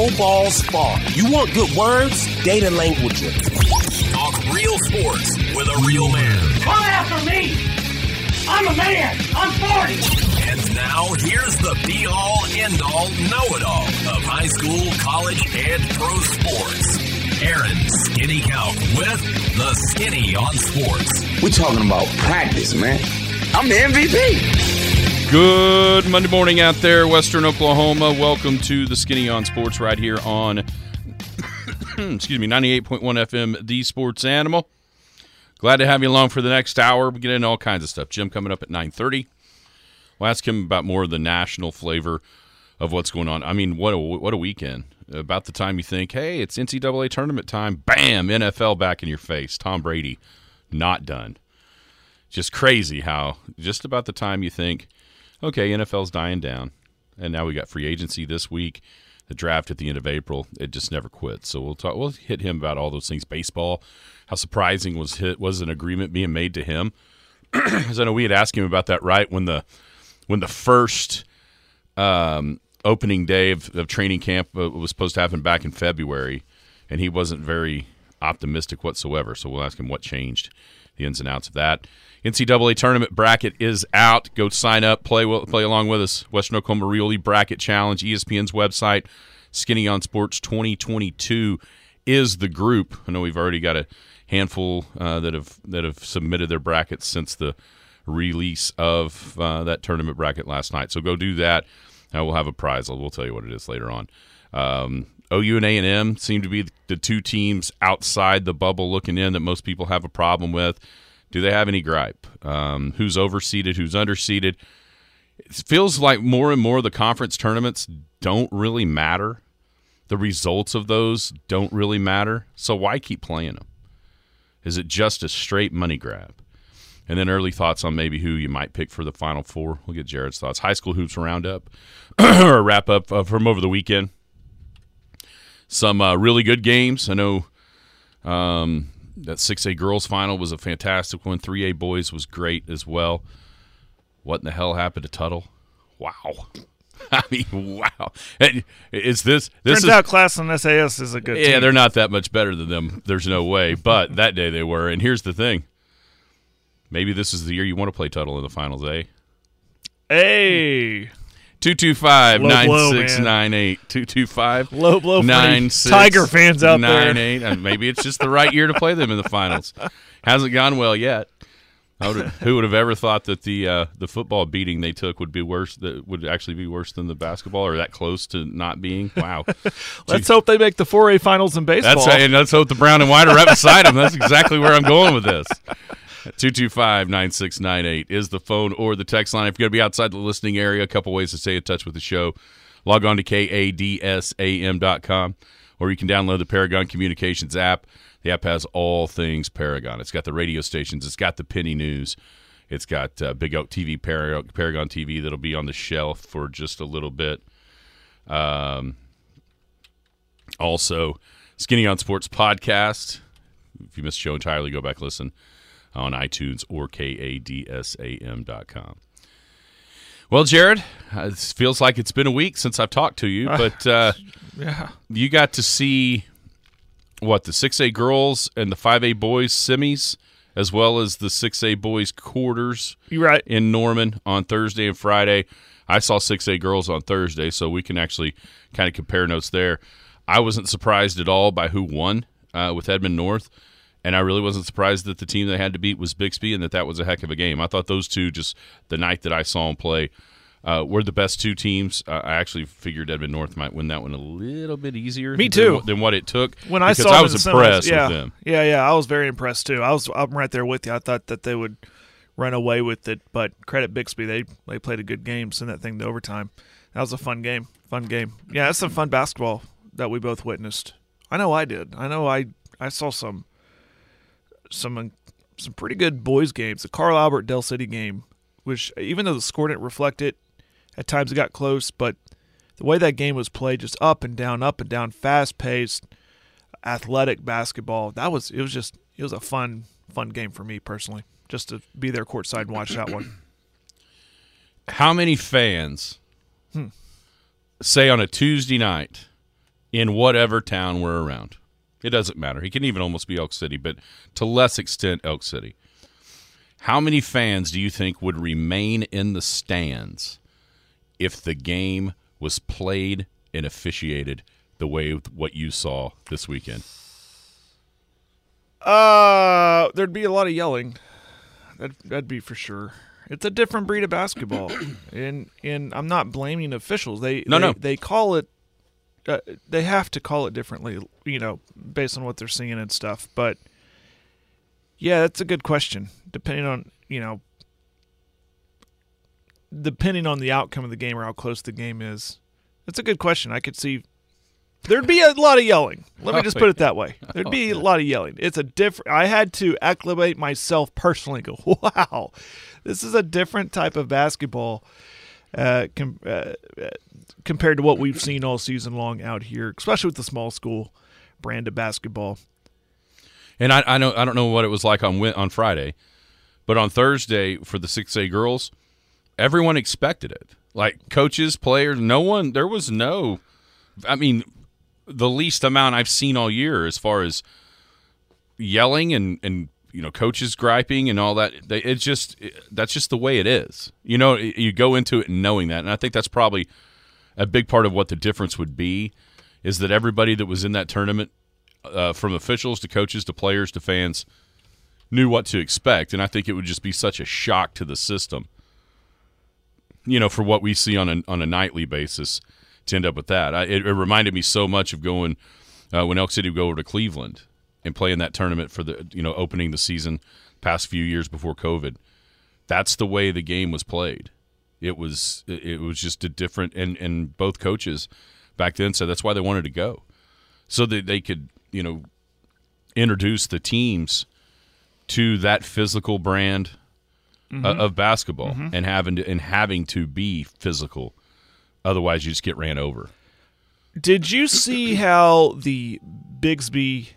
no balls fall. You want good words? Data languages. Talk real sports with a real man. Come after me! I'm a man! I'm 40! And now, here's the be-all, end-all, know-it-all of high school, college, and pro sports. Aaron Skinny Count with the Skinny on Sports. We're talking about practice, man. I'm the MVP. Good Monday morning out there, Western Oklahoma. Welcome to the Skinny on Sports right here on 98.1 FM, The Sports Animal. Glad to have you along for the next hour. We get into all kinds of stuff. Jim coming up at 9:30. We'll ask him about more of the national flavor of what's going on. I mean, what a weekend. About the time you think, hey, it's NCAA tournament time, bam, NFL back in your face. Tom Brady, not done. Just crazy how just about the time you think, okay, NFL's dying down, and now we got free agency this week, the draft at the end of April. It just never quits. So we'll hit him about all those things. Baseball, how surprising was an agreement being made to him? Because I know we had asked him about that right when the first opening day of training camp was supposed to happen back in February, and he wasn't very optimistic whatsoever. So we'll ask him what changed, the ins and outs of that. NCAA tournament bracket is out. Go sign up, play along with us. Western Oklahoma Really Bracket Challenge, ESPN's website, Skinny on Sports 2022 is the group. I know we've already got a handful that have submitted their brackets since the release of that tournament bracket last night. So go do that. We'll have a prize. We'll tell you what it is later on. OU and A&M seem to be the two teams outside the bubble looking in that most people have a problem with. Do they have any gripe? Who's overseeded, who's underseeded? It feels like more and more the conference tournaments don't really matter. The results of those don't really matter. So why keep playing them? Is it just a straight money grab? And then early thoughts on maybe who you might pick for the Final Four. We'll get Jared's thoughts. High school hoops roundup or wrap up from over the weekend. Some really good games. I know that 6A girls final was a fantastic one. 3A boys was great as well. What in the hell happened to Tuttle? Wow. I mean, wow. Turns out Class and SAS is a good team. Yeah, they're not that much better than them. There's no way. But that day they were. And here's the thing. Maybe this is the year you want to play Tuttle in the finals, eh? Hey. 225-9698. 225 low blow 96 Tiger fans out 98. And maybe it's just the right year to play them in the finals. Hasn't gone well yet. Who would have ever thought that the football beating they took would be worse? That would actually be worse than the basketball, or that close to not being? Wow. Let's hope they make the 4A finals in baseball. That's right, and let's hope the brown and white are right beside them. That's exactly where I'm going with this. 225-9698 is the phone or the text line. If you're going to be outside the listening area, a couple ways to stay in touch with the show. Log on to kadsam.com, or you can download the Paragon Communications app. The app has all things Paragon. It's got the radio stations. It's got the Penny News. It's got Big Oak TV, Paragon TV that'll be on the shelf for just a little bit. Also, Skinny on Sports podcast. If you missed the show entirely, go back and listen on iTunes or kadsam.com. Well, Jared, it feels like it's been a week since I've talked to you, but yeah, you got to see the 6A girls and the 5A boys semis, as well as the 6A boys quarters. You're right. In Norman on Thursday and Friday. I saw 6A girls on Thursday, so we can actually kind of compare notes there. I wasn't surprised at all by who won with Edmond North. And I really wasn't surprised that the team they had to beat was Bixby and that was a heck of a game. I thought those two, just the night that I saw them play, were the best two teams. I actually figured Edmond North might win that one a little bit easier. Me too. Than what it took. When I saw I was impressed with them. Yeah, I was very impressed too. I'm right there with you. I thought that they would run away with it, but credit Bixby. They played a good game, sent that thing to overtime. That was a fun game. Yeah, that's some fun basketball that we both witnessed. I know I did. I know I saw some pretty good boys games. The Carl Albert Del City game, which even though the score didn't reflect it, at times it got close, but the way that game was played, just up and down, fast-paced, athletic basketball. It was a fun game for me personally, just to be there courtside and watch that one. How many fans say on a Tuesday night, in whatever town we're around. It doesn't matter. He can even almost be Elk City, but to less extent Elk City. How many fans do you think would remain in the stands if the game was played and officiated the way what you saw this weekend? There'd be a lot of yelling. That'd be for sure. It's a different breed of basketball, and I'm not blaming officials. They call it. They have to call it differently, based on what they're seeing and stuff. But yeah, that's a good question. Depending on the outcome of the game or how close the game is, that's a good question. I could see there'd be a lot of yelling. Let me just put it that way. There'd be a lot of yelling. It's a different. I had to acclimate myself personally. Go, wow, this is a different type of basketball compared to what we've seen all season long out here, especially with the small school brand of basketball. And I don't know what it was like on Friday, but on Thursday for the 6A girls, everyone expected it. Like coaches, players, there was no. I mean, the least amount I've seen all year as far as yelling and coaches griping and all that. That's just the way it is. You go into it knowing that, and I think that's probably a big part of what the difference would be, is that everybody that was in that tournament, from officials to coaches to players to fans, knew what to expect, and I think it would just be such a shock to the system, for what we see on a nightly basis to end up with that. It reminded me so much of going when Elk City would go over to Cleveland and play in that tournament for the opening the season past few years before COVID. That's the way the game was played. It was just a different, and both coaches back then said that's why they wanted to go, so that they could introduce the teams to that physical brand of basketball, and having to be physical, otherwise you just get ran over. Did you see how the Bixby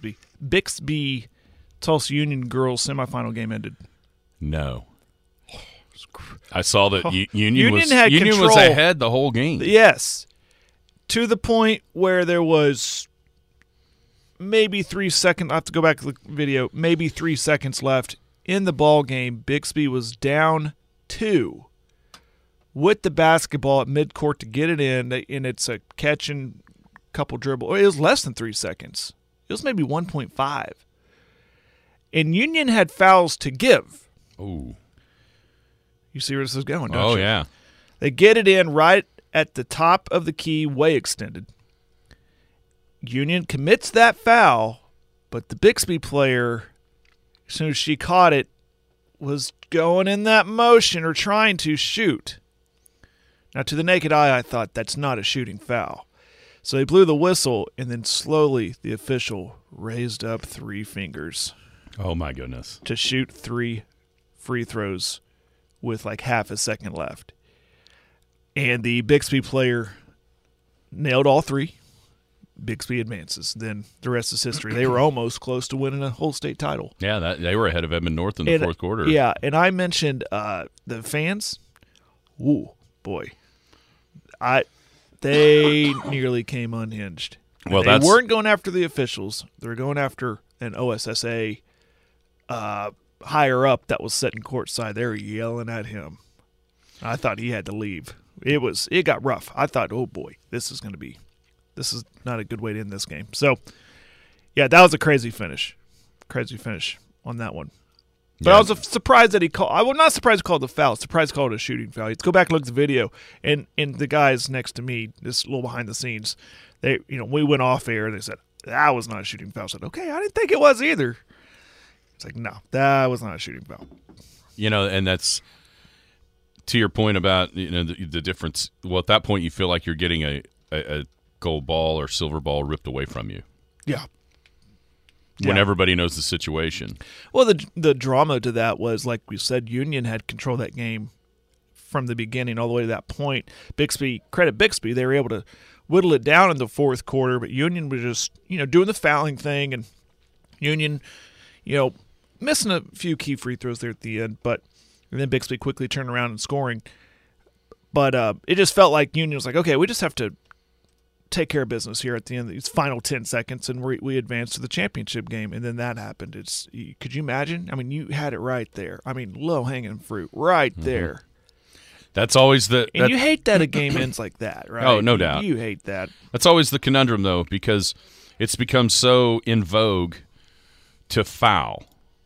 Tulsa Union girls semifinal game ended? No. I saw that Union was control. ahead the whole game. Yes. To the point where there was maybe 3 seconds. I have to go back to the video. Maybe 3 seconds left in the ball game. Bixby was down 2 with the basketball at midcourt to get it in, and it's a catch and couple dribble. It was less than 3 seconds. It was maybe 1.5. And Union had fouls to give. Ooh. You see where this is going, don't you? Oh, yeah. They get it in right at the top of the key, way extended. Union commits that foul, but the Bixby player, as soon as she caught it, was going in that motion or trying to shoot. Now, to the naked eye, I thought that's not a shooting foul. So they blew the whistle, and then slowly the official raised up 3 fingers. Oh, my goodness. To shoot 3 free throws with like half a second left. And the Bixby player nailed all 3. Bixby advances. Then the rest is history. They were almost close to winning a whole state title. Yeah, they were ahead of Edmond North in the fourth quarter. Yeah, and I mentioned the fans. Ooh, boy. They nearly came unhinged. Well, they weren't going after the officials. They were going after an OSSA higher up that was sitting courtside. They were yelling at him. I thought he had to leave. It got rough. I thought, oh boy, this is not a good way to end this game. So, yeah, that was a crazy finish. Crazy finish on that one. But yeah. I was surprised that he called. I was not surprised he called the foul. Surprised he called it a shooting foul. Let's go back and look at the video. And the guys next to me, this little behind the scenes, we went off air and they said that was not a shooting foul. I said, okay, I didn't think it was either. It's like, no, that was not a shooting foul. And that's to your point about the difference. Well, at that point, you feel like you're getting a gold ball or silver ball ripped away from you. Yeah. When everybody knows the situation. Well, the drama to that was, like we said, Union had control of that game from the beginning all the way to that point. Credit Bixby, they were able to whittle it down in the fourth quarter, but Union was just, doing the fouling thing, and Union, missing a few key free throws there at the end, and then Bixby quickly turned around and scoring. But it just felt like Union was like, okay, we just have to take care of business here at the end of these final 10 seconds, and we advance to the championship game. And then that happened. Could you imagine? I mean, you had it right there. I mean, low-hanging fruit right there. That's always and you hate that a game ends like that, right? Oh, no doubt. You hate that. That's always the conundrum, though, because it's become so in vogue to foul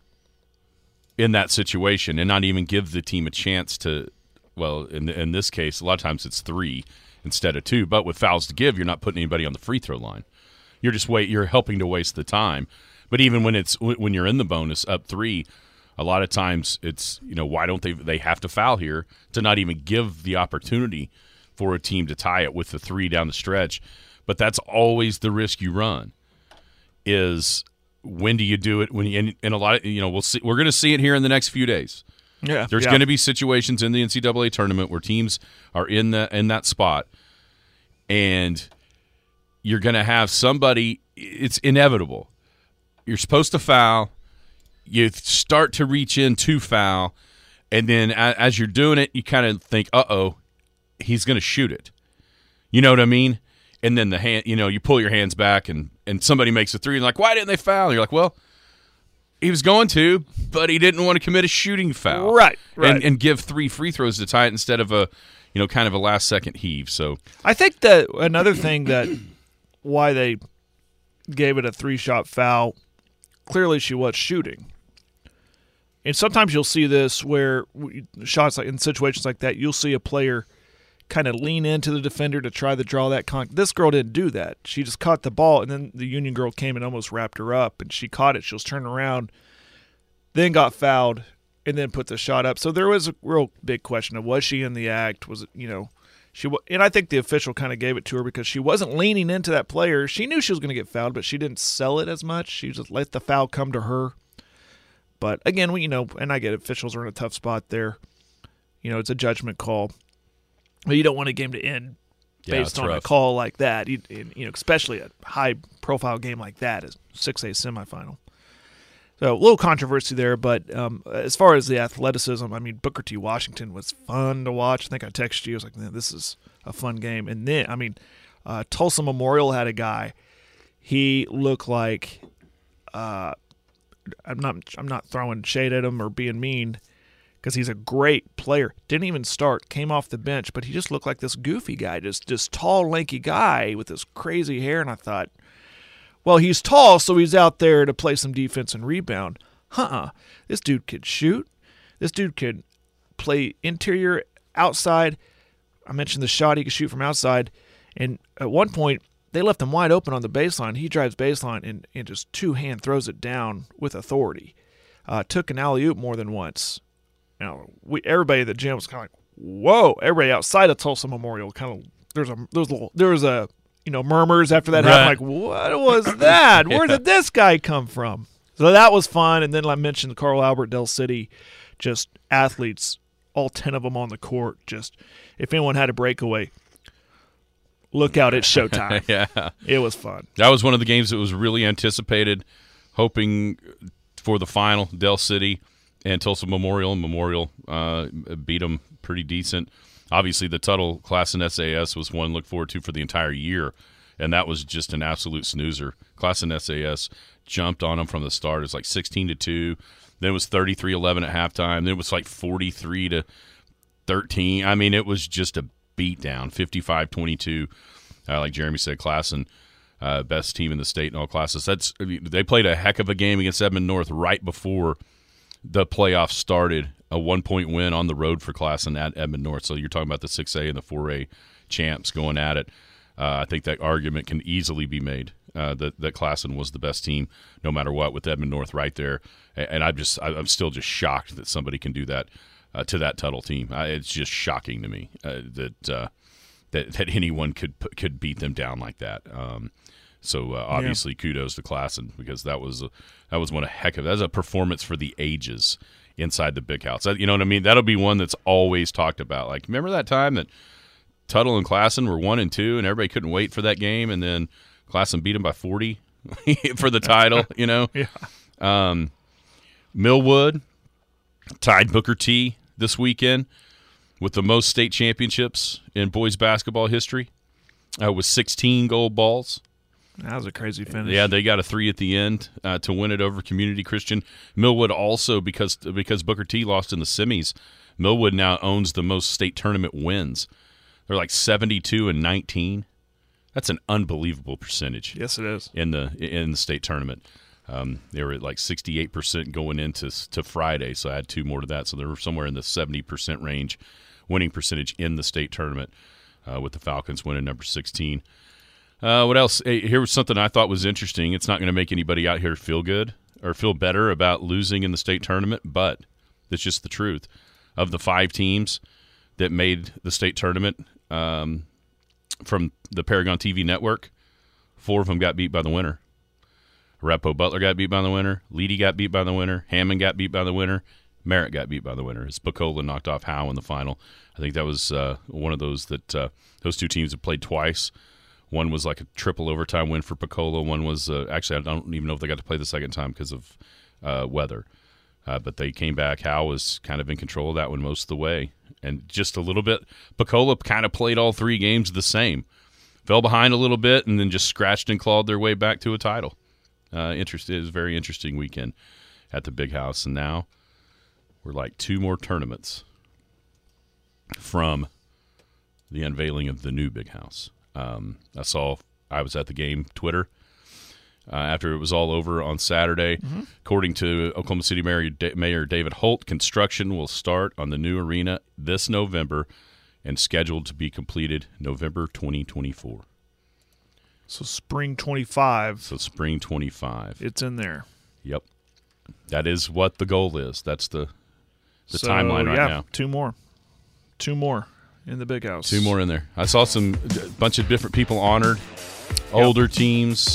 in that situation and not even give the team a chance to, well, in this case, a lot of times it's 3 instead of 2. But with fouls to give, you're not putting anybody on the free throw line. You're helping to waste the time. But even when you're in the bonus up 3, a lot of times it's, why don't they have to foul here to not even give the opportunity for a team to tie it with the 3 down the stretch. But that's always the risk you run, is when do you do it? And a lot of, we'll see, we're going to see it here in the next few days. Yeah, There's going to be situations in the NCAA tournament where teams are in that spot, and you're going to have somebody. It's inevitable. You're supposed to foul. You start to reach in to foul, and then as you're doing it, you kind of think, "Uh-oh, he's going to shoot it." You know what I mean? And then the hand, you pull your hands back, and somebody makes a 3, and like, why didn't they foul? And you're like, well, he was going to, but he didn't want to commit a shooting foul, right? And give 3 free throws to tie it instead of a, kind of a last second heave. So I think that another thing that why they gave it a 3-shot foul, clearly she was shooting. And sometimes you'll see this where shots in situations like that, you'll see a player kind of lean into the defender to try to draw that This girl didn't do that. She just caught the ball, and then the Union girl came and almost wrapped her up, and she caught it. She was turning around, then got fouled, and then put the shot up. So there was a real big question of, was she in the act? Was it, and I think the official kind of gave it to her because she wasn't leaning into that player. She knew she was going to get fouled, but she didn't sell it as much. She just let the foul come to her. But again, and I get it, officials are in a tough spot there. It's a judgment call. But you don't want a game to end based on a call like that, especially a high-profile game like that, a 6A semifinal. So a little controversy there, but as far as the athleticism, I mean, Booker T. Washington was fun to watch. I think I texted you. I was like, man, this is a fun game. And then, Tulsa Memorial had a guy. He looked like I'm not throwing shade at him or being mean, because he's a great player. Didn't even start, came off the bench, but he just looked like this goofy guy, just tall, lanky guy with this crazy hair. And I thought, well, he's tall, so he's out there to play some defense and rebound. This dude could shoot. This dude could play interior, outside. I mentioned the shot he could shoot from outside. And at one point, they left him wide open on the baseline. He drives baseline and just two-hand throws it down with authority. Took an alley-oop more than once. Everybody at the gym was kind of like, whoa. Everybody outside of Tulsa Memorial kind of, there was a murmurs after that happened. Like, what was that? Where did this guy come from? So that was fun. And then I mentioned Carl Albert, Del City, just athletes, all 10 of them on the court. Just, if anyone had a breakaway, look out, it's showtime. Yeah. It was fun. That was one of the games that was really anticipated, hoping for the final. Del City and Tulsa Memorial. Memorial beat them pretty decent. Obviously, the Tuttle class in SAS was one to look forward to for the entire year, and that was just an absolute snoozer. Class in SAS jumped on them from the start. It was like 16-2. Then it was 33-11 at halftime. Then it was like 43-13. I mean, it was just a beatdown, 55-22. Like Jeremy said, Classen, best team in the state in all classes. They played a heck of a game against Edmond North right before the playoffs started. A 1-point win on the road for Classen at Edmond North. So you're talking about the 6A and the 4A champs going at it. I think that argument can easily be made that Classen was the best team no matter what with Edmond North right there. And I'm still just shocked that somebody can do that to that Tuttle team. It's just shocking to me that anyone could beat them down like that. So obviously kudos to Classen, because that was a performance for the ages inside the big house. You know what I mean? That'll be one that's always talked about. Like, remember that time that Tuttle and Classen were 1-2 and everybody couldn't wait for that game, and then Classen beat them by 40 for the title, Yeah. Millwood tied Booker T this weekend with the most state championships in boys basketball history. with 16 gold balls. That was a crazy finish. Yeah, they got a 3 at the end to win it over Community Christian. Millwood also, because Booker T lost in the semis, Millwood now owns the most state tournament wins. They're like 72-19. That's an unbelievable percentage. Yes, it is. In the state tournament. They were at like 68% going into Friday, so I had 2 more to that. So they were somewhere in the 70% range winning percentage in the state tournament with the Falcons winning number 16. What else? Hey, here was something I thought was interesting. It's not going to make anybody out here feel good or feel better about losing in the state tournament, but it's just the truth. Of the 5 teams that made the state tournament from the Paragon TV network, 4 of them got beat by the winner. Repo Butler got beat by the winner. Leedy got beat by the winner. Hammond got beat by the winner. Merritt got beat by the winner. It's Picola knocked off Howe in the final. I think that was one of those that those 2 teams have played twice. One was like a triple overtime win for Picola. One was actually, I don't even know if they got to play the second time because of weather. But they came back. Howe was kind of in control of that one most of the way. And just a little bit, Picola kind of played all 3 games the same. Fell behind a little bit and then just scratched and clawed their way back to a title. It was a very interesting weekend at the Big House. And now we're like 2 more tournaments from the unveiling of the new Big House. I was at the game, Twitter, after it was all over on Saturday. Mm-hmm. According to Oklahoma City Mayor David Holt, construction will start on the new arena this November and scheduled to be completed November 2024. So spring 25. So spring 25. It's in there. Yep. That is what the goal is. That's the timeline right now. 2 more. 2 more in the Big House. 2 more in there. I saw a bunch of different people honored. Older teams,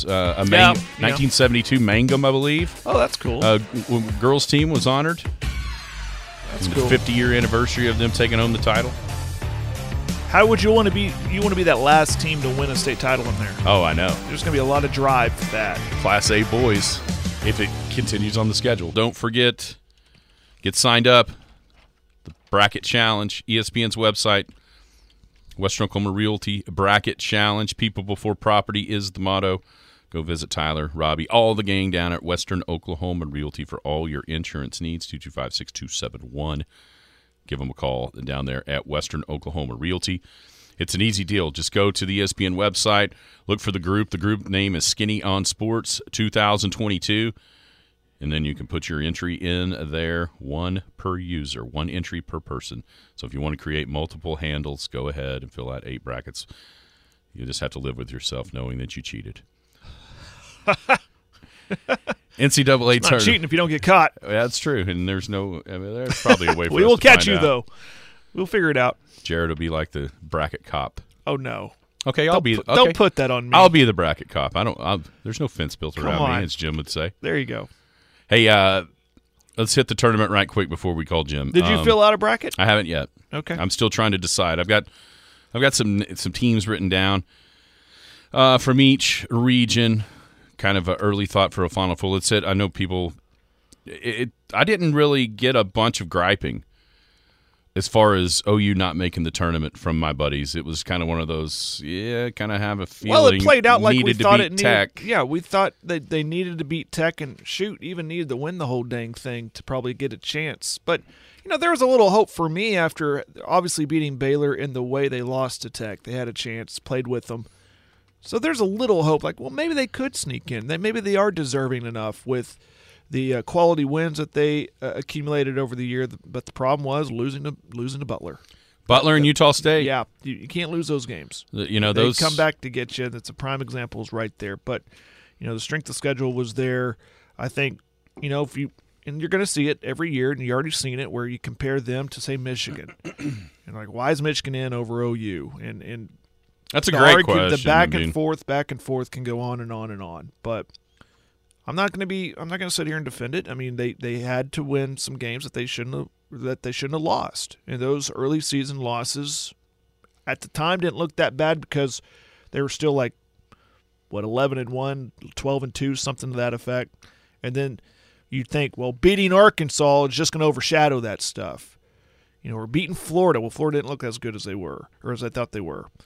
1972 Mangum, I believe. Oh, that's cool. Girls team was honored. That's cool. The 50-year anniversary of them taking home the title. How would you want to be? You want to be that last team to win a state title in there. Oh, I know. There's going to be a lot of drive for that. Class A boys, if it continues on the schedule. Don't forget, get signed up. The Bracket Challenge, ESPN's website. Western Oklahoma Realty Bracket Challenge. People before property is the motto. Go visit Tyler, Robbie, all the gang down at Western Oklahoma Realty for all your insurance needs. 225-6271. Give them a call down there at Western Oklahoma Realty. It's an easy deal. Just go to the ESPN website. Look for the group. The group name is Skinny on Sports 2022. And then you can put your entry in there, 1 per user, 1 entry per person. So if you want to create multiple handles, go ahead and fill out 8 brackets. You just have to live with yourself knowing that you cheated. NCAA tournament. Not cheating if you don't get caught. That's true. And there's probably a way for we us will to catch find you, out. though. We'll figure it out. Jared will be like the bracket cop. Oh, no. Okay, Don't put that on me. I'll be the bracket cop. There's no fence built around on. me, as Jim would say. There you go. Hey, let's hit the tournament right quick before we call Jim. Did you fill out a bracket? I haven't yet. Okay. I'm still trying to decide. I've got some teams written down from each region. Kind of an early thought for a Final Four. Let's hit. I know people. I didn't really get a bunch of griping as far as OU not making the tournament from my buddies. It was kind of one of those, kind of have a feeling. Well, it played out like we thought it needed. Tech. Yeah, we thought that they needed to beat Tech and even needed to win the whole dang thing to probably get a chance. But, there was a little hope for me after obviously beating Baylor in the way they lost to Tech. They had a chance, played with them. So there's a little hope, like, well, maybe they could sneak in. Maybe they are deserving enough with the quality wins that they accumulated over the year. But the problem was losing to Butler. Butler and Utah State. Yeah, you can't lose those games. Those they come back to get you. That's a prime example is right there. But the strength of schedule was there. I think if you and you're going to see it every year, and you already seen it where you compare them to say Michigan, and like why is Michigan in over OU and that's a great question. The back and forth can go on and on and on. But I'm not going to sit here and defend it. I mean, they had to win some games that they shouldn't have lost. And those early season losses at the time didn't look that bad because they were still like 11-1, 12-2, something to that effect. And then you'd think, well, beating Arkansas is just going to overshadow that stuff. We're beating Florida. Well, Florida didn't look as good as they were, or as I thought they were.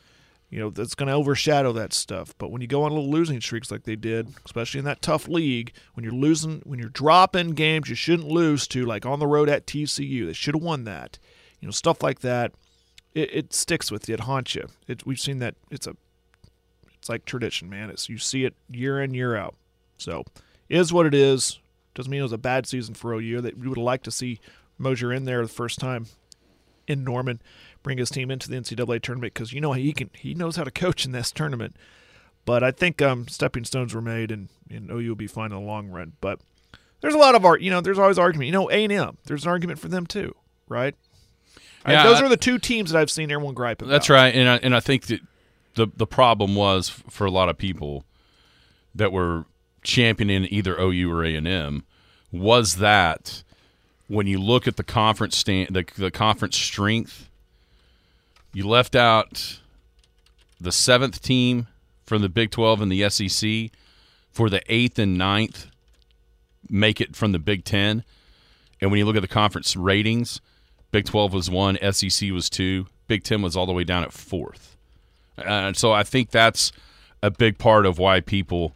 that's going to overshadow that stuff. But when you go on little losing streaks like they did, especially in that tough league, when you're dropping games you shouldn't lose to, like on the road at TCU, they should have won that. Stuff like that, it sticks with you. It haunts you. We've seen that. It's like tradition, man. You see it year in, year out. So it is what it is. Doesn't mean it was a bad season for OU. That we would have liked to see Mosier in there the first time in Norman, bring his team into the NCAA tournament, because he knows how to coach in this tournament. But I think stepping stones were made, and OU will be fine in the long run. But there's a lot of there's always argument. A&M, there's an argument for them too, right? Yeah, those are the two teams that I've seen everyone gripe about. That's right, and I think that the problem was for a lot of people that were championing either OU or A&M was that when you look at the conference the conference strength, you left out the 7th team from the Big 12 and the SEC for the 8th and 9th make it from the Big 10. And when you look at the conference ratings, Big 12 was 1, SEC was 2, Big 10 was all the way down at 4th. So I think that's a big part of why people,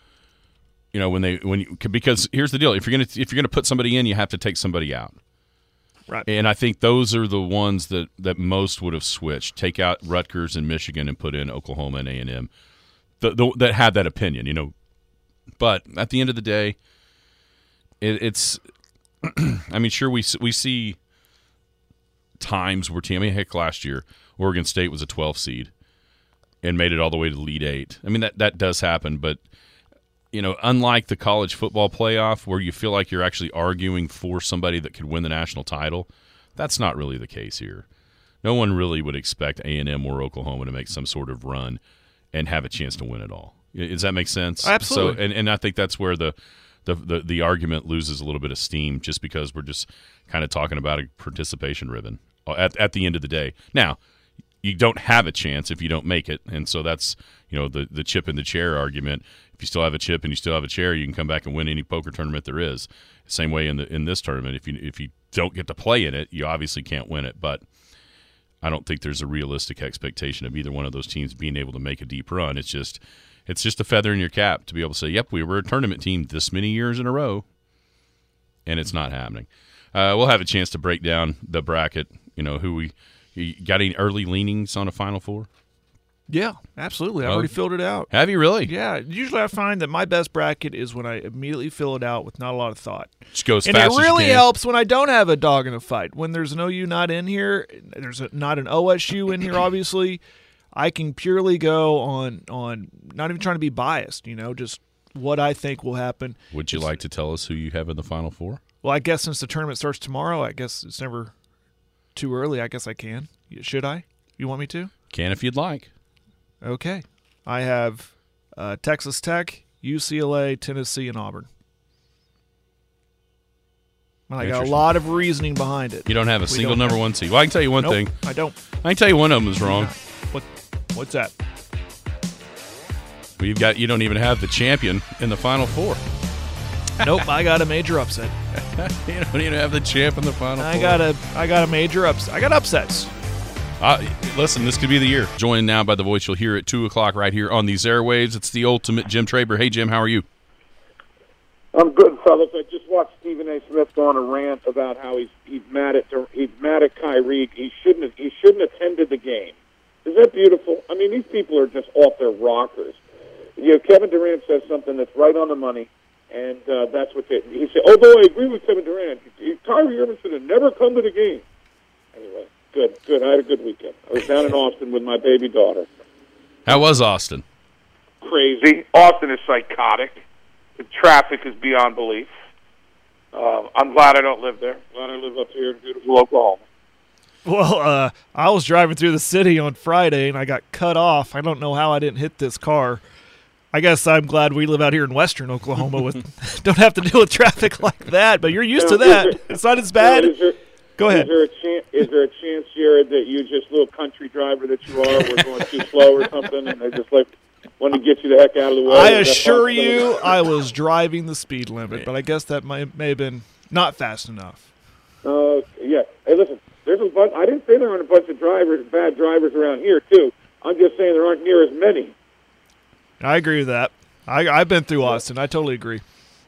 because here's the deal: if you're gonna put somebody in, you have to take somebody out. Right. And I think those are the ones that most would have switched. Take out Rutgers and Michigan and put in Oklahoma and A&M. That had that opinion, But at the end of the day, it's. I mean, sure, we see times where heck, last year Oregon State was a 12 seed and made it all the way to the Elite 8. I mean, that does happen, but unlike the college football playoff where you feel like you're actually arguing for somebody that could win the national title, that's not really the case here. No one really would expect A&M or Oklahoma to make some sort of run and have a chance to win it all. Does that make sense? Absolutely. So, and I think that's where the argument loses a little bit of steam, just because we're just kind of talking about a participation ribbon at the end of the day. Now, you don't have a chance if you don't make it, and so that's the chip in the chair argument. If you still have a chip and you still have a chair, you can come back and win any poker tournament there is. Same way in this tournament. If you don't get to play in it, you obviously can't win it. But I don't think there's a realistic expectation of either one of those teams being able to make a deep run. It's just a feather in your cap to be able to say, "Yep, we were a tournament team this many years in a row," and it's not happening. We'll have a chance to break down the bracket. You got any early leanings on a Final Four? Yeah, absolutely. I already filled it out. Have you really? Yeah. Usually I find that my best bracket is when I immediately fill it out with not a lot of thought. Just go as and fast it as you really can. helps when I don't have a dog in a fight. When there's an OU not in here, there's not an OSU in here, obviously. I can purely go on not even trying to be biased, just what I think will happen. Would you like to tell us who you have in the Final Four? Well, I guess since the tournament starts tomorrow, I guess it's never too early. I guess I can. Should I? You want me to? Can if you'd like. Okay. I have Texas Tech, UCLA, Tennessee, and Auburn. And I got a lot of reasoning behind it. You don't have a single number one seed. Well, I can tell you one thing. I don't. I can tell you one of them is wrong. What's that? Well, you don't even have the champion in the Final Four. Nope, I got a major upset. You don't even have the champ in the Final Four. I got a major upset. I got upsets. Listen, this could be the year. Joined now by the voice you'll hear at 2 o'clock right here on these airwaves. It's the ultimate Jim Traber. Hey, Jim, how are you? I'm good, fellas. I just watched Stephen A. Smith go on a rant about how he's mad at Kyrie. He shouldn't have attended the game. Is that beautiful? I mean, these people are just off their rockers. Kevin Durant says something that's right on the money, and that's what he said. Although I agree with Kevin Durant, Kyrie Irving should have never come to the game. Anyway, good. I had a good weekend. I was down in Austin with my baby daughter. How was Austin? Crazy. Austin is psychotic. The traffic is beyond belief. I'm glad I don't live there. Glad I live up here in beautiful Oklahoma. Well, I was driving through the city on Friday, and I got cut off. I don't know how I didn't hit this car. I guess I'm glad we live out here in western Oklahoma with don't have to deal with traffic like that, but you're used to that. It's not as bad. Go ahead. Is there a chance, Jared, that you just little country driver that you are, we're going too slow or something, and they just want to get you the heck out of the way? I assure you I was driving the speed limit, but I guess that may have been not fast enough. Yeah. Hey, listen, there's a bunch. I didn't say there aren't a bunch of bad drivers around here, too. I'm just saying there aren't near as many. I agree with that. I've been through Austin. I totally agree.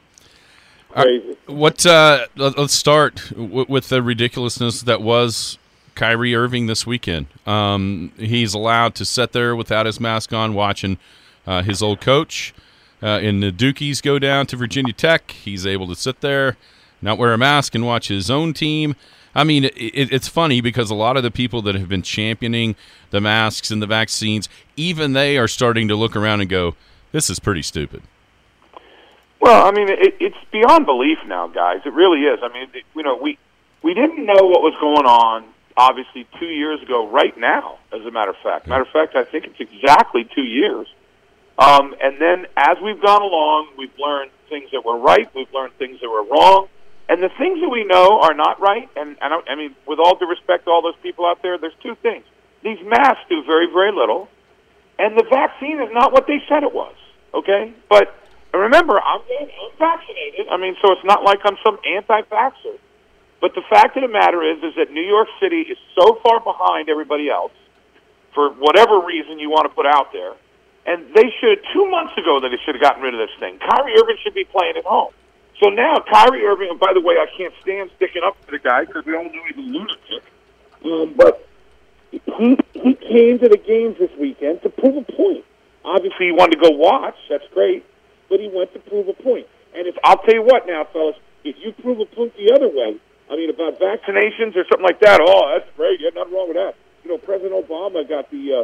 Crazy. Let's start with the ridiculousness that was Kyrie Irving this weekend. He's allowed to sit there without his mask on watching his old coach in the Dukies go down to Virginia Tech. He's able to sit there, not wear a mask, and watch his own team. I mean, it's funny because a lot of the people that have been championing the masks and the vaccines, even they are starting to look around and go, this is pretty stupid. Well, I mean, it's beyond belief now, guys. It really is. I mean, we didn't know what was going on, obviously, 2 years ago right now, as a matter of fact. Matter of fact, I think it's exactly 2 years. And then as we've gone along, we've learned things that were right, we've learned things that were wrong. And the things that we know are not right, and I mean, with all due respect to all those people out there, there's two things. These masks do very, very little, and the vaccine is not what they said it was, okay? But remember, I'm vaccinated. I mean, so it's not like I'm some anti-vaxxer. But the fact of the matter is that New York City is so far behind everybody else, for whatever reason you want to put out there, and they should, 2 months ago, they should have gotten rid of this thing. Kyrie Irving should be playing at home. So now Kyrie Irving, and by the way, I can't stand sticking up for the guy because we all know he's a lunatic. But he came to the games this weekend to prove a point. Obviously, he wanted to go watch. That's great. But he went to prove a point. And I'll tell you what now, fellas, if you prove a point the other way, I mean, about vaccinations or something like that, oh, that's great. Yeah, nothing wrong with that. You know, President Obama got the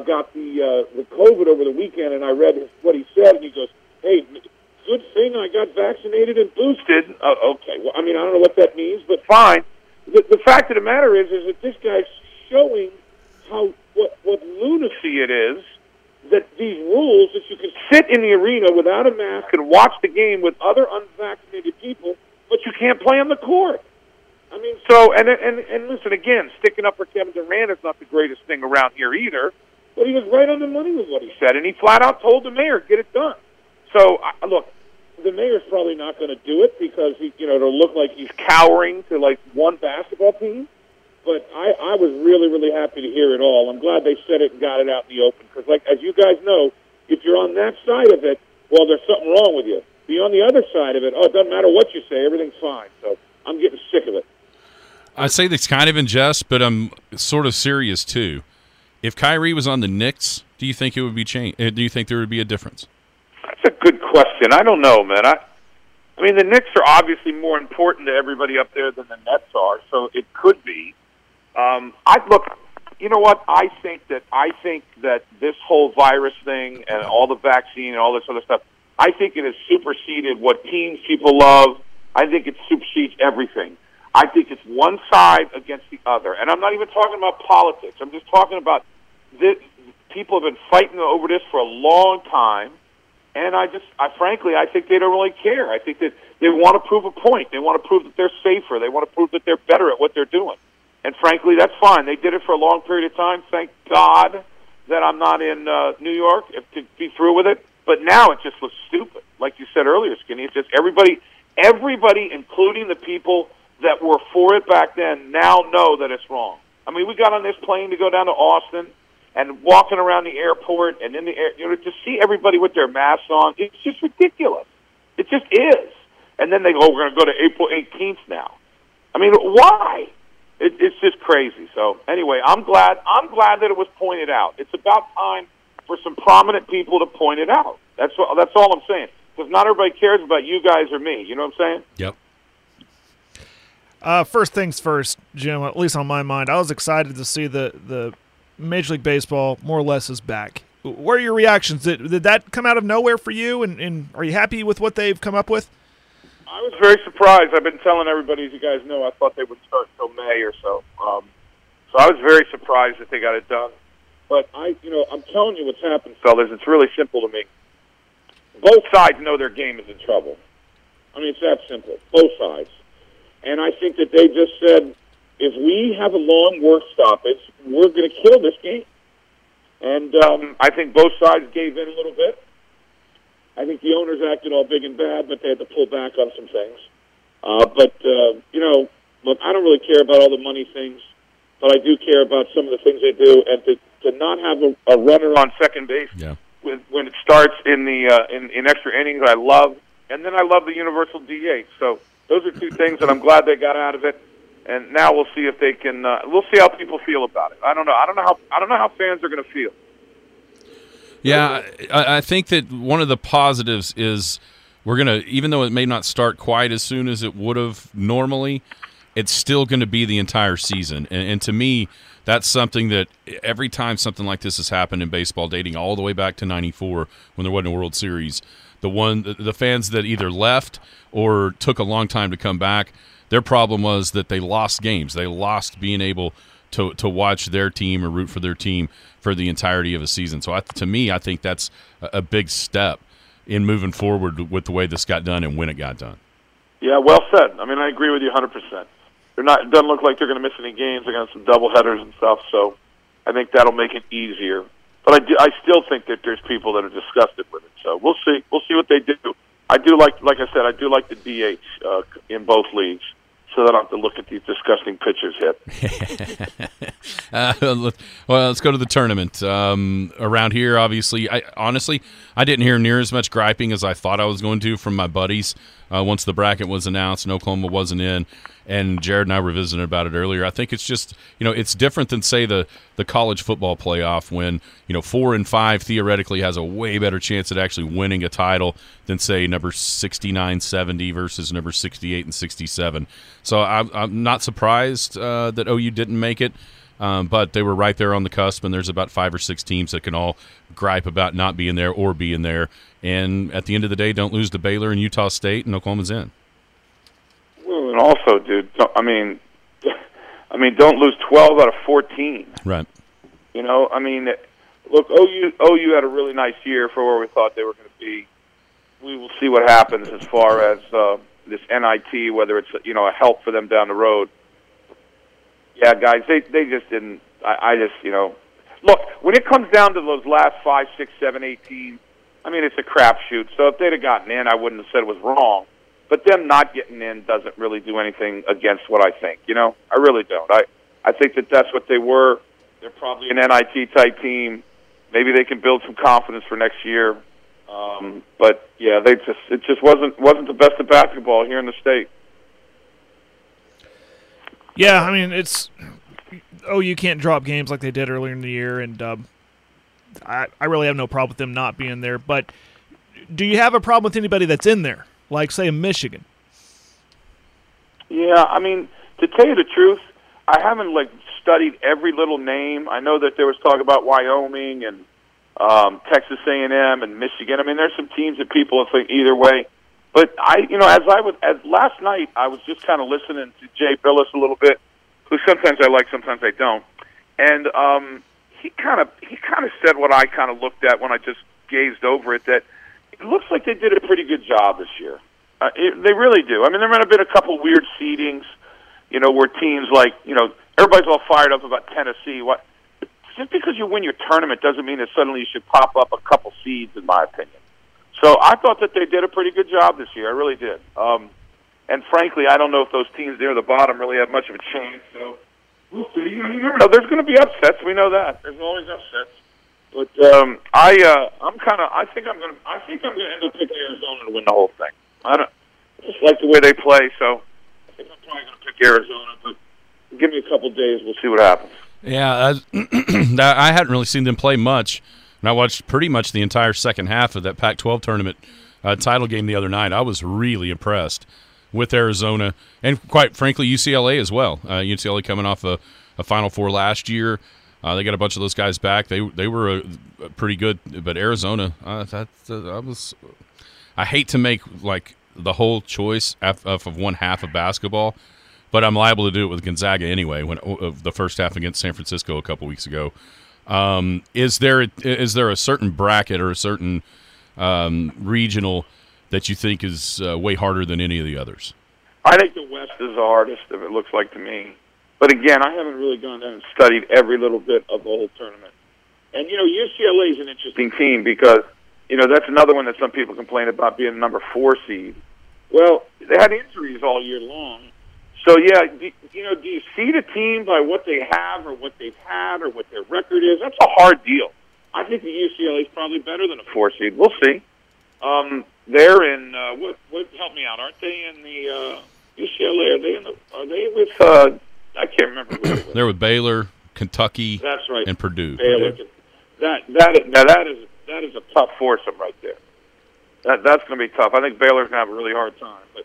COVID over the weekend, and I read what he said, and he goes, hey, good thing I got vaccinated and boosted. Okay, well, I mean, I don't know what that means, but fine. The fact of the matter is that this guy's showing what lunacy it is that these rules that you can sit in the arena without a mask and watch the game with other unvaccinated people, but you can't play on the court. I mean, so and listen again, sticking up for Kevin Durant is not the greatest thing around here either. But he was right on the money with what he said, and he flat out told the mayor, "Get it done." So look. The mayor's probably not going to do it because it'll look like he's cowering to like one basketball team. But I was really, really happy to hear it all. I'm glad they said it and got it out in the open because, like as you guys know, if you're on that side of it, well, there's something wrong with you. Be on the other side of it, oh, it doesn't matter what you say, everything's fine. So I'm getting sick of it. I say this kind of in jest, but I'm sort of serious too. If Kyrie was on the Knicks, do you think it would be changed? Do you think there would be a difference? That's a good question. I don't know, man. I mean, the Knicks are obviously more important to everybody up there than the Nets are, so it could be. Look, you know what? I think that this whole virus thing and all the vaccine and all this other stuff, I think it has superseded what teams people love. I think it supersedes everything. I think it's one side against the other. And I'm not even talking about politics. I'm just talking about this. People have been fighting over this for a long time. And frankly, I think they don't really care. I think that they want to prove a point. They want to prove that they're safer. They want to prove that they're better at what they're doing. And frankly, that's fine. They did it for a long period of time. Thank God that I'm not in New York to be through with it. But now it just looks stupid. Like you said earlier, Skinny, it's just everybody, including the people that were for it back then, now know that it's wrong. I mean, we got on this plane to go down to Austin, and walking around the airport and in the air, to see everybody with their masks on, it's just ridiculous. It just is. And then they go, we're going to go to April 18th now. I mean, why? It's just crazy. So anyway, I'm glad that it was pointed out. It's about time for some prominent people to point it out. That's all I'm saying. Because not everybody cares about you guys or me. You know what I'm saying? Yep. First things first, Jim, at least on my mind, I was excited to see the Major League Baseball more or less is back. What are your reactions? Did that come out of nowhere for you, and are you happy with what they've come up with? I was very surprised. I've been telling everybody, as you guys know, I thought they would start until May or so. So I was very surprised that they got it done. But I'm telling you what's happened, fellas. It's really simple to me. Both sides know their game is in trouble. I mean, it's that simple. Both sides. And I think that they just said, if we have a long work stoppage, we're going to kill this game. And I think both sides gave in a little bit. I think the owners acted all big and bad, but they had to pull back on some things. Look, I don't really care about all the money things, but I do care about some of the things they do. And to not have a runner on second base when it starts in the in extra innings. I love, and then I love the universal DH. So those are two things that I'm glad they got out of it. And now we'll see if they can. We'll see how people feel about it. I don't know. I don't know how fans are going to feel. Yeah, I think that one of the positives is we're going to, even though it may not start quite as soon as it would have normally, it's still going to be the entire season. And to me, that's something that every time something like this has happened in baseball, dating all the way back to '94 when there wasn't a World Series, the fans that either left or took a long time to come back, their problem was that they lost games. They lost being able to watch their team or root for their team for the entirety of a season. So to me, I think that's a big step in moving forward with the way this got done and when it got done. Yeah, well said. I mean, I agree with you 100%. It doesn't look like they're going to miss any games. They're going to have some doubleheaders and stuff, so I think that'll make it easier. But I still think that there's people that are disgusted with it. So we'll see. We'll see what they do. I do like I said, I do like the DH in both leagues, so that I don't have to look at these disgusting pitchers hit. Well, let's go to the tournament. Around here, obviously, I didn't hear near as much griping as I thought I was going to from my buddies once the bracket was announced and Oklahoma wasn't in. And Jared and I were visiting about it earlier. I think it's just, it's different than, say, the college football playoff when, 4 and 5 theoretically has a way better chance at actually winning a title than, say, number 69, 70 versus number 68 and 67. So I'm not surprised that OU didn't make it, but they were right there on the cusp, and there's about 5 or 6 teams that can all gripe about not being there or being there. And at the end of the day, don't lose to Baylor and Utah State, and Oklahoma's in. Well, and also, dude, don't lose 12 out of 14. Right. Look, OU had a really nice year for where we thought they were going to be. We will see what happens as far as this NIT, whether it's a help for them down the road. Yeah, guys, they just didn't. Look, when it comes down to those last 5, 6, 7, 8 teams, it's a crapshoot. So if they'd have gotten in, I wouldn't have said it was wrong. But them not getting in doesn't really do anything against what I think. I really don't. I think that's what they were. They're probably an NIT type team. Maybe they can build some confidence for next year. But yeah, it just wasn't the best of basketball here in the state. Yeah, it's you can't drop games like they did earlier in the year, and I really have no problem with them not being there. But do you have a problem with anybody that's in there? Like, say, in Michigan. Yeah, to tell you the truth, I haven't studied every little name. I know that there was talk about Wyoming and Texas A&M and Michigan. There's some teams that people think either way. But as last night, I was just kind of listening to Jay Billis a little bit, who sometimes I like, sometimes I don't. And he kind of said what I kind of looked at when I just gazed over it, that it looks like they did a pretty good job this year. They really do. There might have been a couple weird seedings, where teams everybody's all fired up about Tennessee. Just because you win your tournament doesn't mean that suddenly you should pop up a couple seeds, in my opinion. So I thought that they did a pretty good job this year. I really did. And frankly, I don't know if those teams near the bottom really have much of a chance. So we'll see. You never know. There's going to be upsets. We know that. There's always upsets. But I think I'm going to end up picking Arizona to win the whole thing. I just like the way they play, so I think I'm probably going to pick Arizona. But give me a couple days, we'll see what happens. Yeah, I hadn't really seen them play much, and I watched pretty much the entire second half of that Pac-12 tournament title game the other night. I was really impressed with Arizona, and quite frankly, UCLA as well. UCLA coming off a Final Four last year. They got a bunch of those guys back. They were pretty good, but Arizona, I hate to make the whole choice of one half of basketball, but I'm liable to do it with Gonzaga anyway. When the first half against San Francisco a couple weeks ago, is there a certain bracket or a certain regional that you think is way harder than any of the others? I think the West is the hardest, if it looks like to me. But again, I haven't really gone down and studied every little bit of the whole tournament. And, UCLA is an interesting team because, that's another one that some people complain about being the number 4 seed. Well, they had injuries all year long. So, yeah, do you see the team by what they have or what they've had or what their record is? That's a hard deal. I think the UCLA is probably better than a 4 seed. We'll see. They're in what? Help me out. Aren't they in the UCLA? Are they with? I can't remember. Who it was. They're with Baylor, Kentucky. That's right. And Purdue. Baylor. That is a tough foursome right there. That's going to be tough. I think Baylor's going to have a really hard time. But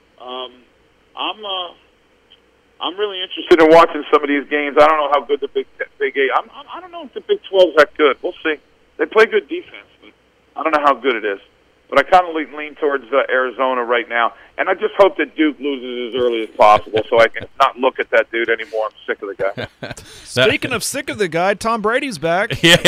I'm really interested in watching some of these games. I don't know how good the Big 8. I don't know if the Big 12 is that good. We'll see. They play good defense, but I don't know how good it is. But I kind of lean towards Arizona right now. And I just hope that Duke loses as early as possible so I can not look at that dude anymore. I'm sick of the guy. Speaking of sick of the guy, Tom Brady's back. Yeah.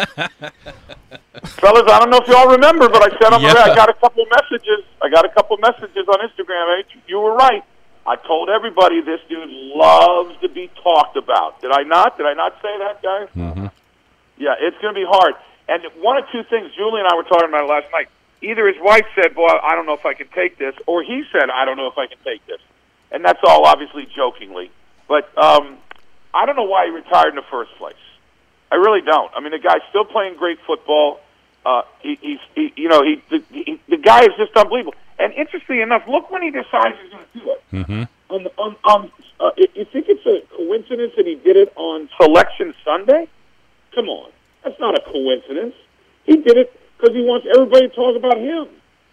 Fellas, I don't know if y'all remember, but I said I got a couple messages. I got a couple messages on Instagram. Hey, you were right. I told everybody this dude loves to be talked about. Did I not? Did I not say that, guys? Mm-hmm. Yeah, it's going to be hard. And one of two things, Julie and I were talking about it last night. Either his wife said, boy, I don't know if I can take this, or he said, I don't know if I can take this. And that's all obviously jokingly. But I don't know why he retired in the first place. I really don't. I mean, the guy's still playing great football. The guy is just unbelievable. And interestingly enough, look when he decides he's going to do it. Mm-hmm. You think it's a coincidence that he did it on Selection Sunday? Come on. That's not a coincidence. He did it because he wants everybody to talk about him.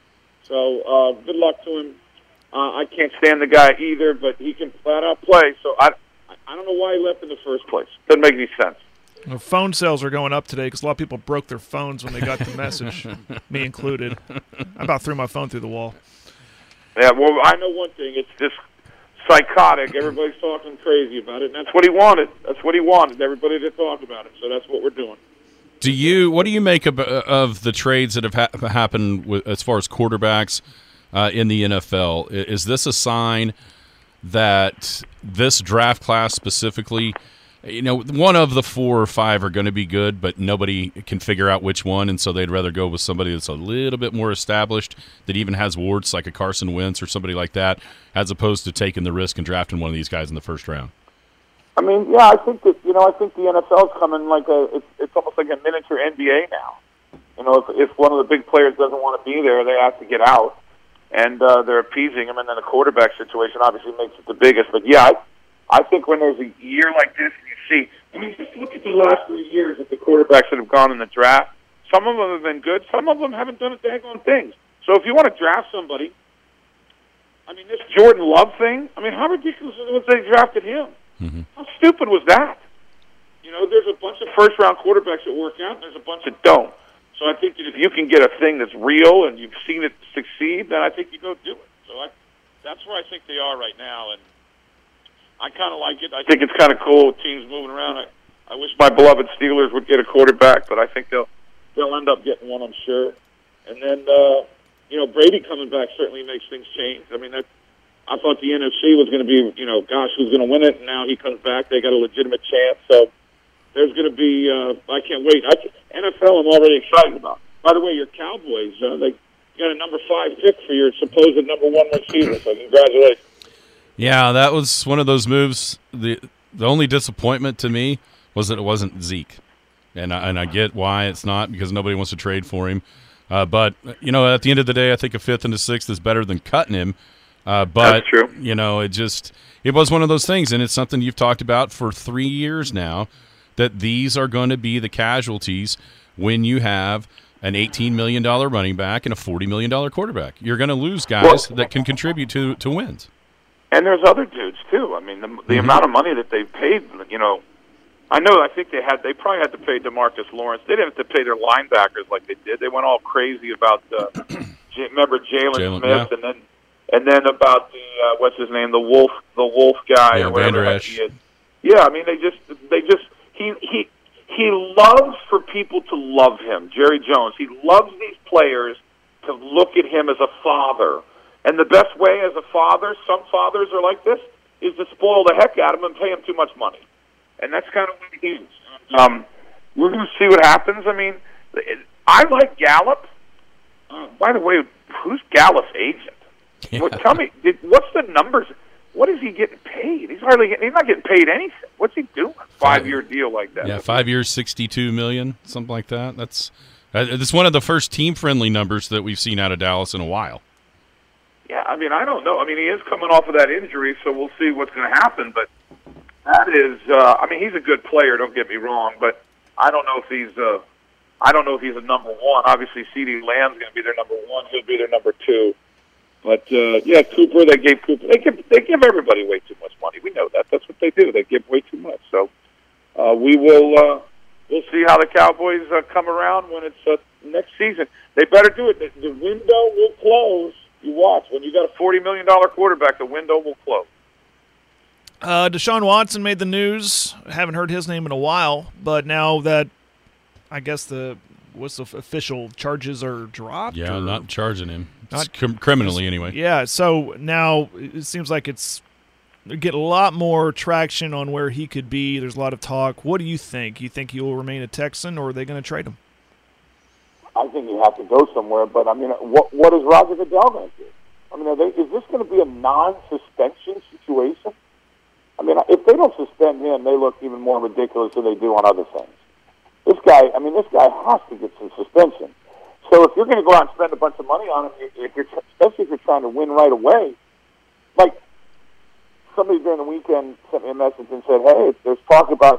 So good luck to him. I can't stand the guy either, but he can flat out play. So I don't know why he left in the first place. Doesn't make any sense. Well, phone sales are going up today because a lot of people broke their phones when they got the message, me included. I about threw my phone through the wall. Yeah, well, I know one thing. It's just psychotic. Everybody's talking crazy about it, and that's what he wanted. That's what he wanted, everybody to talk about it. So that's what we're doing. What do you make of the trades that have happened as far as quarterbacks in the NFL? Is this a sign that this draft class specifically, one of the 4 or 5 are going to be good, but nobody can figure out which one, and so they'd rather go with somebody that's a little bit more established, that even has warts like a Carson Wentz or somebody like that, as opposed to taking the risk and drafting one of these guys in the first round? I mean, yeah, I think that I think the NFL's coming like it's almost like a miniature NBA now. If one of the big players doesn't want to be there, they have to get out, and they're appeasing him. And then the quarterback situation obviously makes it the biggest. But yeah, I think when there's a year like this, and you see, just look at the last 3 years of the quarterbacks that have gone in the draft. Some of them have been good. Some of them haven't done a daggone thing. So if you want to draft somebody, this Jordan Love thing. How ridiculous was they drafted him? Mm-hmm. How stupid was that? There's a bunch of first-round quarterbacks that work out, and there's a bunch that don't. So I think that if you can get a thing that's real and you've seen it succeed, then I think you go do it. So that's where I think they are right now, and I kind of like it. I think it's kind of cool with teams moving around. I wish my beloved Steelers would get a quarterback, but I think they'll end up getting one, I'm sure. And then, Brady coming back certainly makes things change. I thought the NFC was going to be, who's going to win it? And now he comes back. They got a legitimate chance. So there's going to be, I can't wait. NFL I'm already excited about. By the way, your Cowboys, they got a number 5 pick for your supposed number 1 receiver. So congratulations. Yeah, that was one of those moves. The only disappointment to me was that it wasn't Zeke. And I get why it's not, because nobody wants to trade for him. But, at the end of the day, I think a 5th and a 6th is better than cutting him. But, that's true. It was one of those things, and it's something you've talked about for 3 years now, that these are going to be the casualties when you have an $18 million running back and a $40 million quarterback. You're going to lose guys that can contribute to wins. And there's other dudes, too. The amount of money that they've paid, I think they probably had to pay DeMarcus Lawrence. They didn't have to pay their linebackers like they did. They went all crazy about, remember Jalen Smith, yeah. And then about the what's his name, the Wolf guy, yeah, or whatever Van Der Esch. he is. Yeah, he loves for people to love him. Jerry Jones. He loves these players to look at him as a father. And the best way as a father, some fathers are like this, is to spoil the heck out of him and pay him too much money. And that's kind of what he is. We're going to see what happens. I like Gallup. By the way, who's Gallup's agent? Yeah. Tell me, what's the numbers? what is he getting paid? He's not getting paid anything. What's he doing? 5-year deal like that? Yeah, 5 years, $62 million, something like that. That's one of the first team-friendly numbers that we've seen out of Dallas in a while. Yeah, I mean, I don't know. I mean, he is coming off of that injury, so we'll see what's going to happen. But that is, I mean, he's a good player. Don't get me wrong, but I don't know if he's a number one. Obviously, CeeDee Lamb's going to be their number one. He'll be their number two. But yeah, Cooper. They give everybody way too much money. We know that. That's what they do. They give way too much. So we'll see how the Cowboys come around when it's next season. They better do it. The window will close. You watch. When you got a $40 million quarterback, the window will close. Deshaun Watson made the news. I haven't heard his name in a while, but now that I guess what's the official charges are dropped? Yeah, not charging him. Not criminally anyway. Yeah, so now it seems like it's get a lot more traction on where he could be. There's a lot of talk. What do you think? You think he will remain a Texan, or are they going to trade him? I think you have to go somewhere, but I mean, what is Roger Goodell going to do? I mean, is this going to be a non-suspension situation? I mean, if they don't suspend him, they look even more ridiculous than they do on other things. This guy has to get some suspension. So if you're going to go out and spend a bunch of money on him, especially if you're trying to win right away, like somebody during the weekend sent me a message and said, "Hey, there's talk about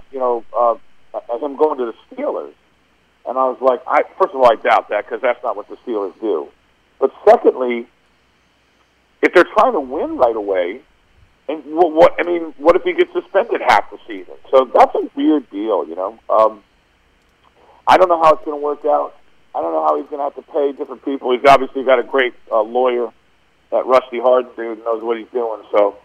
him going to the Steelers." And I was like, first of all, I doubt that because that's not what the Steelers do. But secondly, if they're trying to win right away, and what if he gets suspended half the season? So that's a weird deal, you know. I don't know how it's going to work out. I don't know how he's going to have to pay different people. He's obviously got a great lawyer, that Rusty Harden dude knows what he's doing. So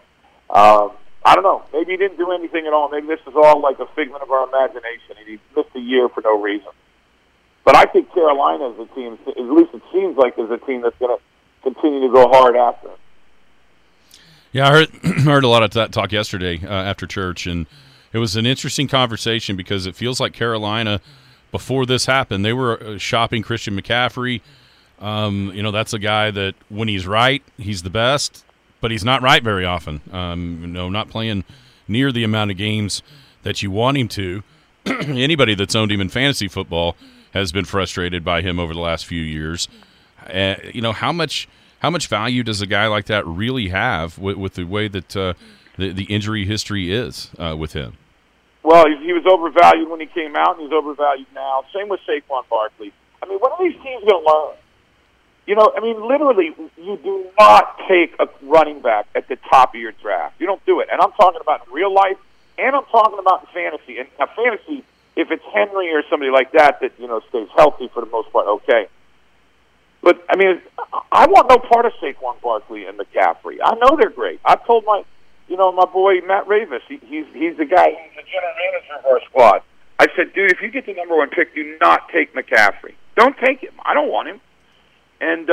I don't know. Maybe he didn't do anything at all. Maybe this is all like a figment of our imagination, and he missed a year for no reason. But I think Carolina is a team, at least it seems like is a team that's going to continue to go hard after him. Yeah, I heard a lot of that talk yesterday after church, and it was an interesting conversation because it feels like Carolina, before this happened, they were shopping Christian McCaffrey. That's a guy that when he's right, he's the best, but he's not right very often. Not playing near the amount of games that you want him to. Anybody that's owned him in fantasy football has been frustrated by him over the last few years. How much value does a guy like that really have with the way that the injury history is with him? Well, he was overvalued when he came out, and he's overvalued now. Same with Saquon Barkley. I mean, what are these teams going to learn? Literally, you do not take a running back at the top of your draft. You don't do it. And I'm talking about in real life, and I'm talking about in fantasy. And now, fantasy, if it's Henry or somebody like that stays healthy for the most part, okay. But, I mean, I want no part of Saquon Barkley and McCaffrey. I know they're great. I told my boy Matt Ravis, he's the guy, he's the general manager of our squad. I said, dude, if you get the number one pick, do not take McCaffrey. Don't take him. I don't want him. And,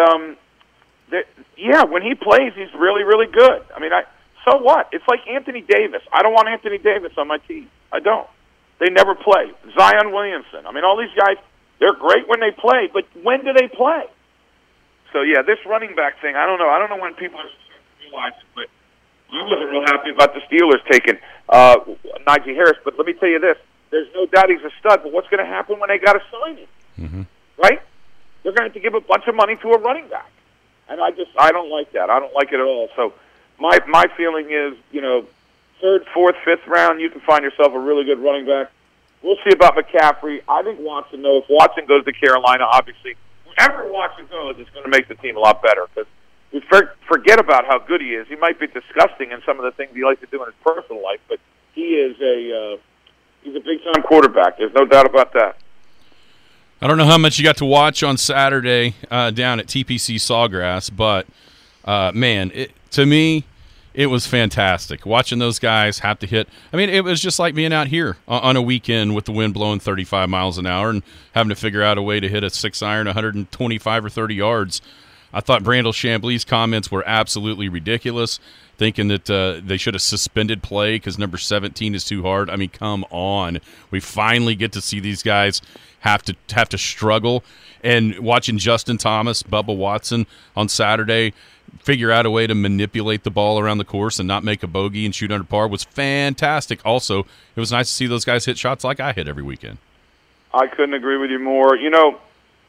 when he plays, he's really, really good. I mean, so what? It's like Anthony Davis. I don't want Anthony Davis on my team. I don't. They never play. Zion Williamson. I mean, all these guys, they're great when they play, but when do they play? So, yeah, this running back thing, I don't know. I don't know when people are realizing, but I wasn't real happy about the Steelers taking Najee Harris. But let me tell you this. There's no doubt he's a stud, but what's going to happen when they got to sign him? Mm-hmm. Right? They're going to have to give a bunch of money to a running back. And I don't like that. I don't like it at all. So my feeling is, third, fourth, fifth round, you can find yourself a really good running back. We'll see about McCaffrey. I think Watson, though, if Watson goes to Carolina, obviously, wherever Watson goes, it's going to make the team a lot better because we forget about how good he is. He might be disgusting in some of the things he likes to do in his personal life, but he is he's a big-time quarterback. There's no doubt about that. I don't know how much you got to watch on Saturday down at TPC Sawgrass, but, to me, it was fantastic. Watching those guys have to hit. I mean, it was just like being out here on a weekend with the wind blowing 35 miles an hour and having to figure out a way to hit a 6-iron 125 or 30 yards. I thought Brandel Chambly's comments were absolutely ridiculous, thinking that they should have suspended play because number 17 is too hard. I mean, come on. We finally get to see these guys have to struggle. And watching Justin Thomas, Bubba Watson on Saturday, figure out a way to manipulate the ball around the course and not make a bogey and shoot under par was fantastic. Also, it was nice to see those guys hit shots like I hit every weekend. I couldn't agree with you more. You know,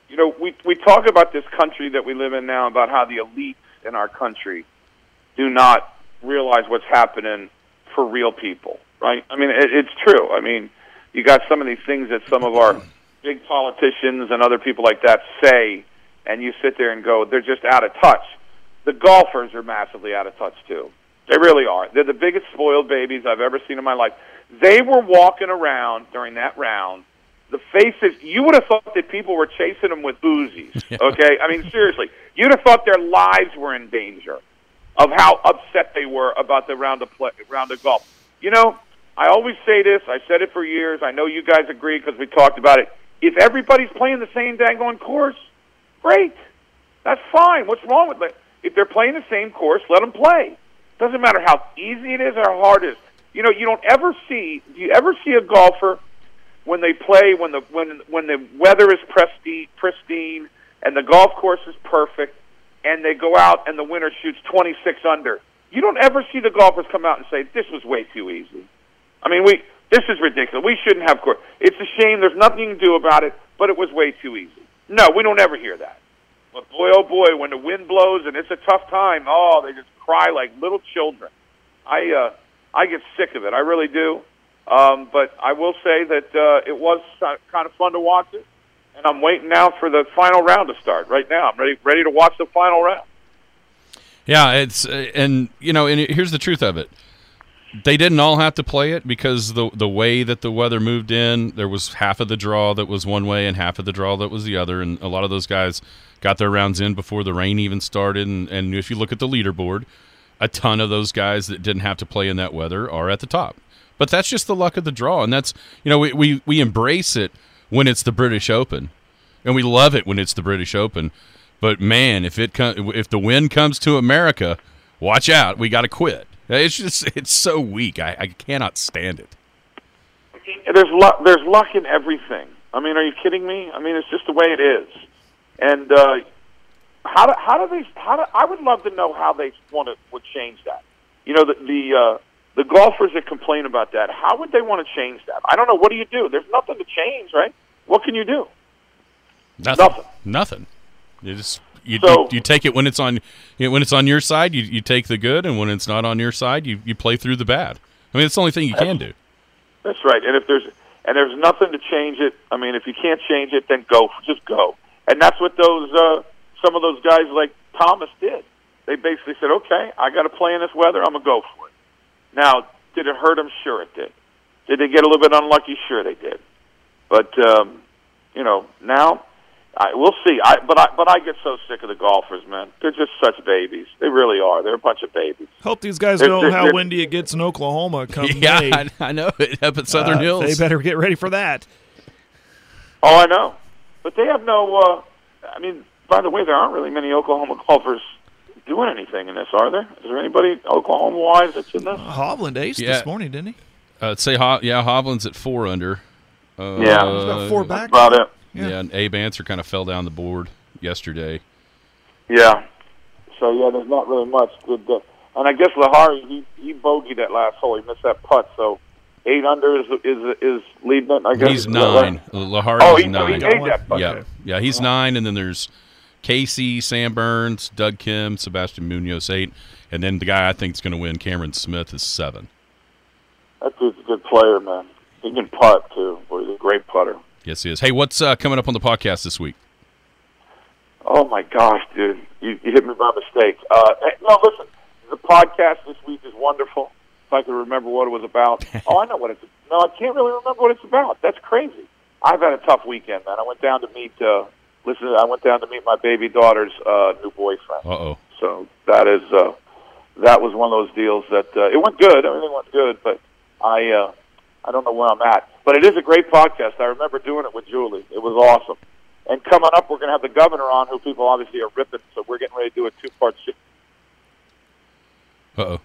we talk about this country that we live in now, about how the elites in our country do not realize what's happening for real people, right? I mean, it's true. I mean, you got some of these things that some of our big politicians and other people like that say, and you sit there and go, they're just out of touch. The golfers are massively out of touch, too. They really are. They're the biggest spoiled babies I've ever seen in my life. They were walking around during that round. The faces, you would have thought that people were chasing them with Uzis, okay? I mean, seriously. You'd have thought their lives were in danger of how upset they were about the round of golf. You know, I always say this. I said it for years. I know you guys agree because we talked about it. If everybody's playing the same daggone course, great. That's fine. What's wrong with it? If they're playing the same course, let them play. Doesn't matter how easy it is or how hard it is. You know, do you ever see a golfer when they play, when the weather is pristine and the golf course is perfect and they go out and the winner shoots 26 under? You don't ever see the golfers come out and say, this was way too easy. I mean, this is ridiculous. We shouldn't have course. It's a shame. There's nothing you can do about it, but it was way too easy. No, we don't ever hear that. But boy, oh boy, when the wind blows and it's a tough time, oh, they just cry like little children. I get sick of it. I really do. But I will say that it was kind of fun to watch it, and I'm waiting now for the final round to start. Right now, I'm ready to watch the final round. Yeah, and here's the truth of it. They didn't all have to play it because the way that the weather moved in, there was half of the draw that was one way and half of the draw that was the other, and a lot of those guys got their rounds in before the rain even started. And if you look at the leaderboard, a ton of those guys that didn't have to play in that weather are at the top. But that's just the luck of the draw, and that's, we embrace it when it's the British Open, and we love it when it's the British Open. But man, if the wind comes to America, watch out. We got to quit. It's so weak. I cannot stand it. There's luck in everything. I mean, are you kidding me? I mean, it's just the way it is. And I would love to know how they would change that. You know, the golfers that complain about that, how would they want to change that? I don't know. What do you do? There's nothing to change, right? What can you do? Nothing. You take it when it's on your side. You take the good, and when it's not on your side, you play through the bad. I mean, it's the only thing you can do. That's right. And if there's nothing to change it, I mean, if you can't change it, then just go. And that's what some of those guys like Thomas did. They basically said, okay, I got to play in this weather. I'm gonna go for it. Now, did it hurt them? Sure, it did. Did they get a little bit unlucky? Sure, they did. But now. We'll see. But I get so sick of the golfers, man. They're just such babies. They really are. They're a bunch of babies. Hope these guys know how windy it gets in Oklahoma come May. Yeah, I know it up at Southern Hills. They better get ready for that. Oh, I know. But they have no. I mean, by the way, there aren't really many Oklahoma golfers doing anything in this, are there? Is there anybody Oklahoma-wise that's in this? Hovland aced this morning, didn't he? Hovland's at 4 under. He's about 4 back. That's about it. Yeah, and Abe Ancer kind of fell down the board yesterday. Yeah. So, there's not really much good. And I guess Lahari, he bogeyed that last hole. He missed that putt. So, 8 under is leading it, I guess. He's 9. Lahari's 9. He made that putt. Yeah, he's 9, and then there's Casey, Sam Burns, Doug Kim, Sebastian Munoz, 8. And then the guy I think is going to win, Cameron Smith, is 7. That dude's a good player, man. He can putt, too. Boy, he's a great putter. Yes, he is. Hey, what's coming up on the podcast this week? Oh, my gosh, dude. You hit me by mistake. No, listen, the podcast this week is wonderful. If I could remember what it was about. I know what it's about. No, I can't really remember what it's about. That's crazy. I've had a tough weekend, man. I went down to meet my baby daughter's new boyfriend. Uh-oh. So that was one of those deals that it went good. Everything went good, but I don't know where I'm at. But it is a great podcast. I remember doing it with Julie. It was awesome. And coming up, we're going to have the governor on, who people obviously are ripping, so we're getting ready to do a 2-part show. Uh-oh.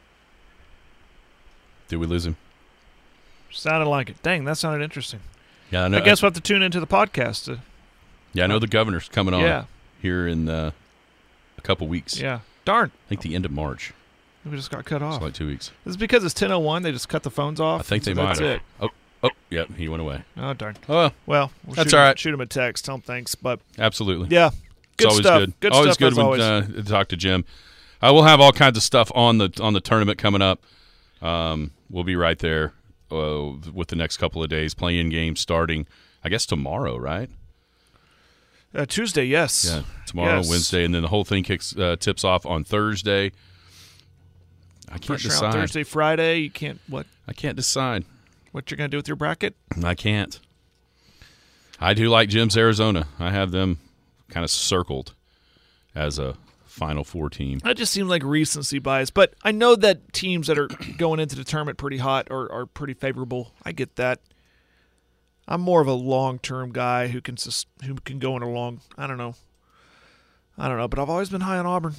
Did we lose him? Sounded like it. Dang, that sounded interesting. Yeah, I know. I guess we'll have to tune into the podcast. I know the governor's coming on here in a couple weeks. Yeah. Darn. I think the end of March. We just got cut off. It's like 2 weeks. This is because it's 10:01. They just cut the phones off. I think they so might that's have. it. Oh, yep, he went away. Oh, darn. Oh, Well, that's all right. Shoot him a text. Tell him thanks. But absolutely. yeah, good It's always stuff. good. Good always stuff good as when always. to talk to Jim. We'll have all kinds of stuff on the tournament coming up. We'll be right there with the next couple of days. Play-in games starting, I guess, tomorrow, right? Tuesday, yes. Yeah, tomorrow, Yes. Wednesday, and then the whole thing tips off on Thursday. I can't First round decide. Thursday, Friday. You can't what? I can't decide. What you're gonna do with your bracket? I can't. I do like Jim's Arizona. I have them kind of circled as a Final Four team. That just seems like recency bias, but I know that teams that are going into the tournament pretty hot are pretty favorable. I get that. I'm more of a long-term guy who can go in a long. I don't know, but I've always been high on Auburn.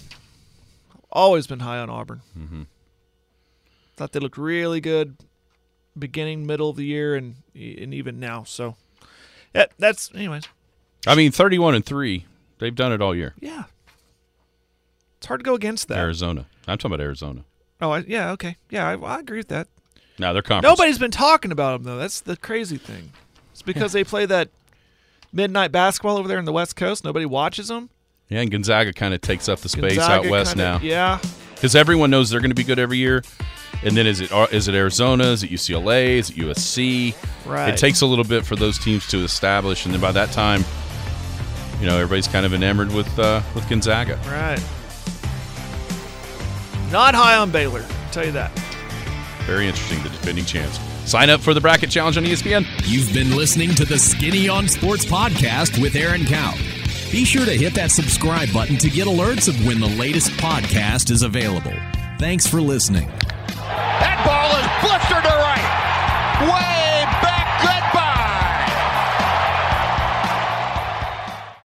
Mm-hmm. Thought they looked really good, beginning, middle of the year, and even now. So, yeah, that's anyways. I mean, 31-3. They've done it all year. Yeah, it's hard to go against that. Arizona. I'm talking about Arizona. Oh, yeah, okay, yeah, I agree with that. Now they're conference. Nobody's been talking about them though. That's the crazy thing. It's because they play that midnight basketball over there in the West Coast. Nobody watches them. Yeah, and Gonzaga kind of takes up the space Gonzaga out west kinda, now. Yeah. Because everyone knows they're going to be good every year. And then is it Arizona? Is it UCLA? Is it USC? Right. It takes a little bit for those teams to establish, and then by that time, everybody's kind of enamored with Gonzaga. Right. Not high on Baylor, I'll tell you that. Very interesting, the defending champs. Sign up for the Bracket Challenge on ESPN. You've been listening to the Skinny on Sports podcast with Aaron Cow. Be sure to hit that subscribe button to get alerts of when the latest podcast is available. Thanks for listening. That ball is blistered